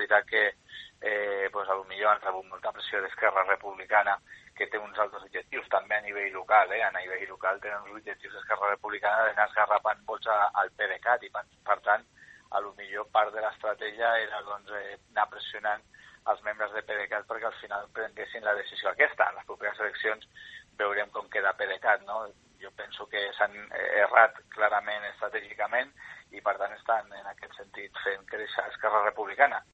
veritat que potser han rebut molta pressió d'Esquerra Republicana, que té uns altres objectius, també a nivell local, a nivell local tenen uns objectius d'Esquerra Republicana d'anar esgarrapant vots al PDeCAT, i per tant, potser part de l'estratègia era anar pressionant els membres de PDeCAT perquè al final prenguessin la decisió aquesta. En les properes eleccions veurem com queda PDeCAT, no? Jo penso que s'han errat clarament estratègicament i per tant estan en aquest sentit fent créixer Esquerra Republicana.